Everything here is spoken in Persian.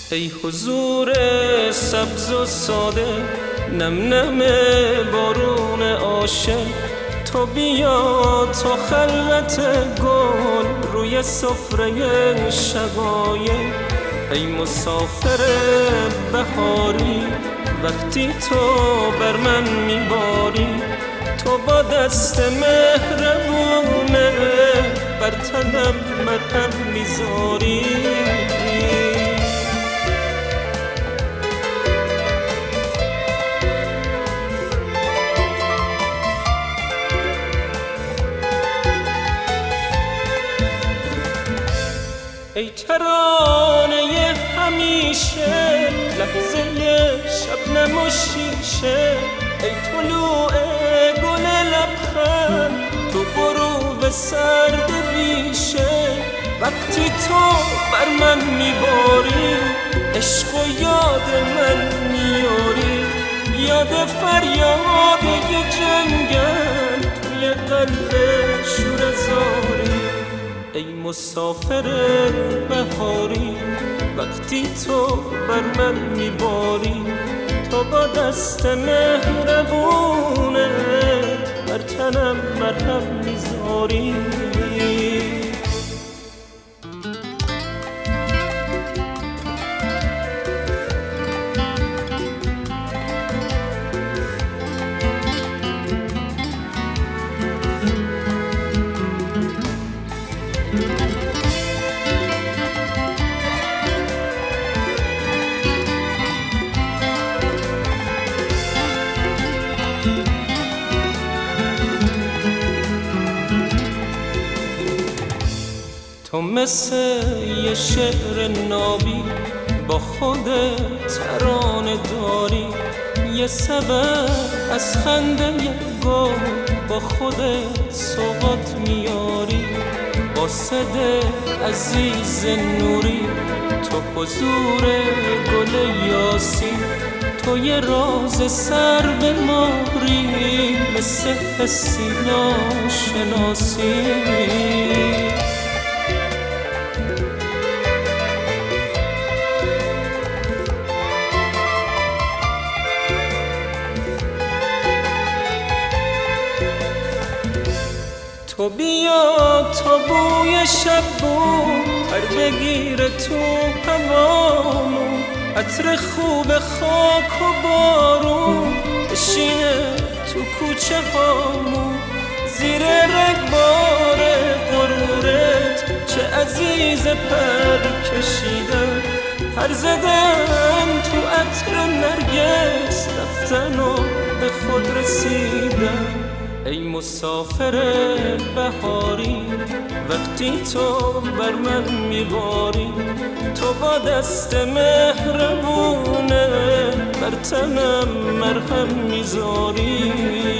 ای حضور سبز و ساده، نم نم بارون عاشق، تو بیا تا خلوت گل روی سفره شقایق. ای مسافر بهاری، وقتی تو بر من میباری، تو با دست مهربونه بر تنم مرهم میذاری. ای ترانه همیشه، لحظه شبنم و شیشه، ای طلوع گل لبخند تو غروب سرد بیشه. وقتی تو بر من میباری، عشق و یاد من میاری، یاد فریاد یه جنگل توی قلب شور زاری. ای مسافر بهاری، وقتی تو بر من میباری، تو با دست مهربونه بر تنم مرهم میذاری. تو مثل یه شعر نابی با خود ترانه داری، یه سبب از خنده گل با خودت سوغات میاری. قاصد عزیز نوری، تو حضور گل یاسی، تو یه راز سر به ماری، مثل حسی ناشناسی. تو بیا تا بوی شب بود پر بگیره تو هوامون، عطر خوب خاک و بارون بشینه تو کوچه هامون. زیر رگبار غرورت چه عزیز پر کشیدن، پر زدن تو عطر نرگس رفتن و به خود رسیدن. ای مسافر بهاری، وقتی تو بر من میباری، تو با دست مهربونه بر تنم مرهم میذاری.